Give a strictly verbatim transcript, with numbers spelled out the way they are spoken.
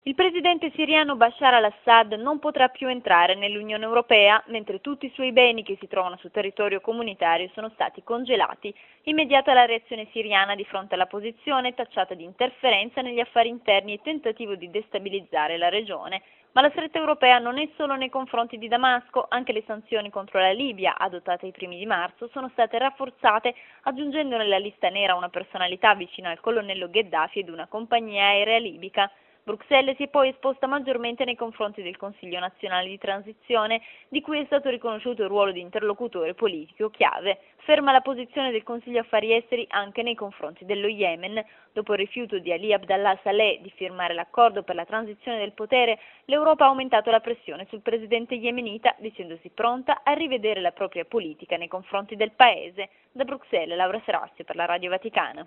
Il presidente siriano Bashar al-Assad non potrà più entrare nell'Unione Europea, mentre tutti i suoi beni che si trovano sul territorio comunitario sono stati congelati. Immediata la reazione siriana di fronte alla posizione, tacciata di interferenza negli affari interni e tentativo di destabilizzare la regione. Ma la stretta europea non è solo nei confronti di Damasco, anche le sanzioni contro la Libia, adottate ai primi di marzo, sono state rafforzate, aggiungendo nella lista nera una personalità vicina al colonnello Gheddafi ed una compagnia aerea libica. Bruxelles si è poi esposta maggiormente nei confronti del Consiglio nazionale di transizione, di cui è stato riconosciuto il ruolo di interlocutore politico chiave. Ferma la posizione del Consiglio Affari Esteri anche nei confronti dello Yemen. Dopo il rifiuto di Ali Abdallah Saleh di firmare l'accordo per la transizione del potere, l'Europa ha aumentato la pressione sul presidente yemenita, dicendosi pronta a rivedere la propria politica nei confronti del paese. Da Bruxelles, Laura Serassio per la Radio Vaticana.